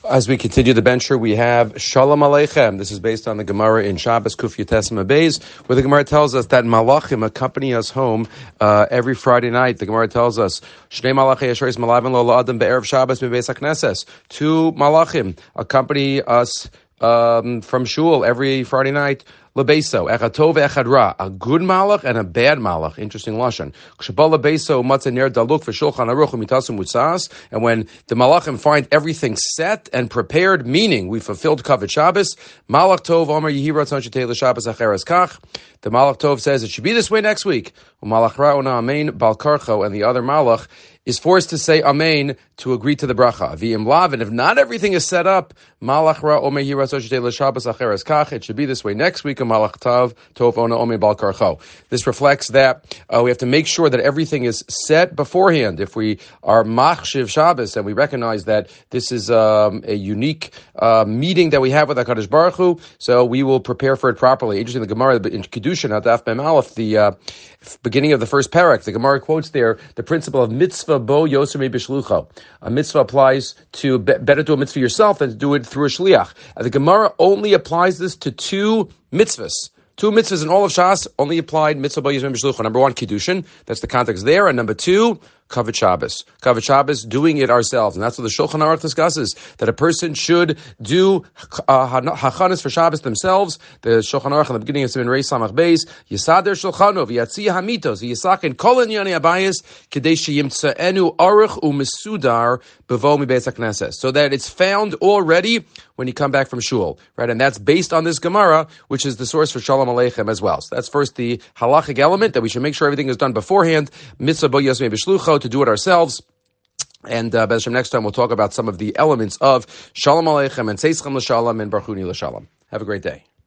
As we continue the bencher, we have Shalom Aleichem. This is based on the Gemara in Shabbos Kuf Yates Beis, where the Gemara tells us that Malachim accompany us home every Friday night. The Gemara tells us Shnei Malachim Yeshoris Malavin Lo La'adam Be'erev Shabbos Bebeis HaKnesses. Two Malachim accompany us from shul every Friday night. Lebeso, echad tov echad ra, a good malach and a bad malach. Interesting lashon. Kshabal lebeso matzah ner daluk for shulchan aruch umitasum mutzas. And when the malachim find everything set and prepared, meaning we fulfilled kavod Shabbos, malach tov omer yehi ratzon shetei l'Shabbos acheres kach. The malach tov says it should be this way next week. Malach ra ona amein bal karcho, and the other malach is forced to say amen to agree to the bracha. V'im lav, and if not everything is set up, malach ra omer yehi ratzon shetei l'Shabbos acheres kach. It should be this way next week. Malach tov ona omer bal karcho. This reflects that we have to make sure that everything is set beforehand. If we are machshiv Shabbos and we recognize that this is a unique meeting that we have with HaKadosh Baruch Hu, so we will prepare for it properly. Interesting, the Gemara in Kedushin at Daf Mem Aleph, the beginning of the first parak, the Gemara quotes there the principle of mitzvah bo yoser me b'shlucho. A mitzvah applies to better do a mitzvah yourself than to do it through a shliach. And the Gemara only applies this to two mitzvahs. Two mitzvahs in all of Shas only applied mitzvah bo yoser me b'shlucho. Number one, Kedushin. That's the context there. And number two, Kavod Shabbos. Kavod Shabbos, doing it ourselves. And that's what the Shulchan Aruch discusses, that a person should do hachanas for Shabbos themselves. The Shulchan Aruch in the beginning of Siman Reis Samach Beis, Yisader Shulchano, V'yatzia Hamitos, Yisakin Kol Inyani Abayis, Kedei Sheyimtzaenu Aruch U'Mesudar Bevo Mibeis HaKnesses. So that it's found already when you come back from shul, right? And that's based on this Gemara, which is the source for Shalom Aleichem as well. So that's first the halachic element, that we should make sure everything is done beforehand. Mitzvah bo yosmei b'shlucho, to do it ourselves. And Bez Hashem, next time we'll talk about some of the elements of Shalom Aleichem and Tzeis Chem L'Shalom and Baruch Hu L'Shalom. Have a great day.